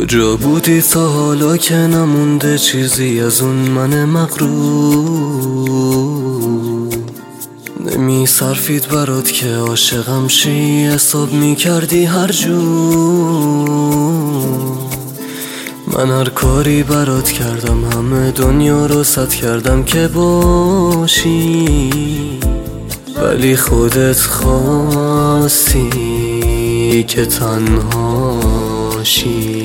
کجا بودی تا حالا که نمونده چیزی از اون من مغرور؟ نمی صرفید برات که عاشقم شی، حساب می کردی هر جور. من هر کاری برات کردم، همه دنیا رو سد کردم که باشی، ولی خودت خواستی که تنهاشی.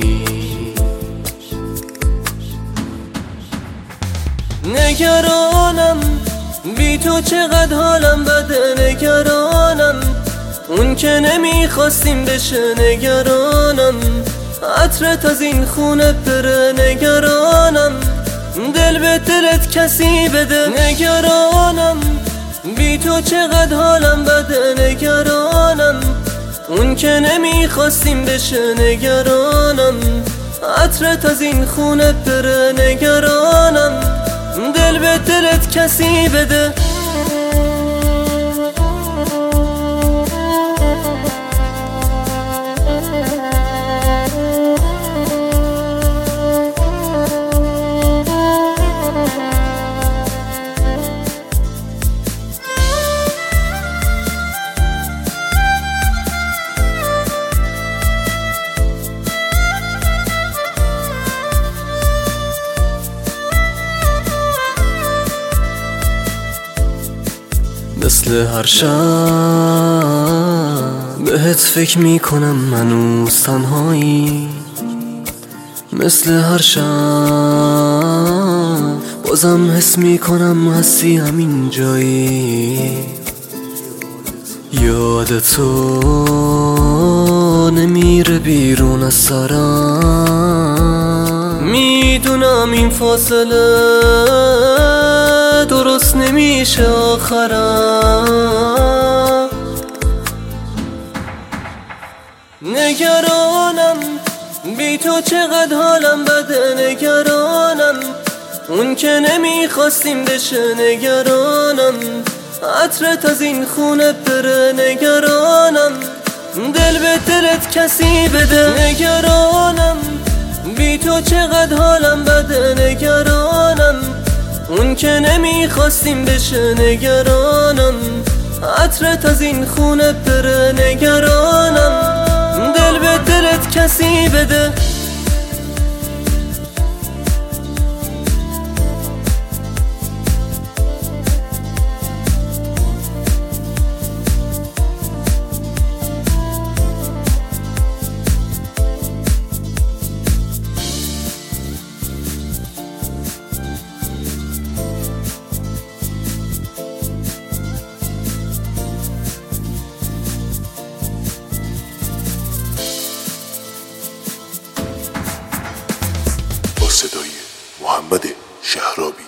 نگرانم بی تو چقدر حالم بده، نگرانم اون که نمیخواستیم بشه، نگرانم عطرت از این خونه بره، نگرانم دل به دلت کسی بده، نگرانم بی تو چقدر حالم بده، نگرانم اون که نمیخواستیم بشه، نگرانم عطرت از این خونه بره، نگرانم دل به دلت کسی بده. مثل هر شب بهت فکر میکنم منوز تنهایی، مثل هر شب بازم حس میکنم هستی همین جایی. یاد تو نمیره بیرون از سرم، میدونم این فاصله درست نمیشه آخرم. نگرانم بی تو چقدر حالم بده، نگرانم اون که نمیخواستیم بشه، نگرانم عطرت از این خونه بره، نگرانم دل به دلت کسی بده، نگرانم بی تو چقدر حالم بده، نگرانم اون که نمیخواستیم بشه، نگرانم عطرت از این خونه بره، نگرانم دل به دلت کسی بده. صدای محمد شهرابی.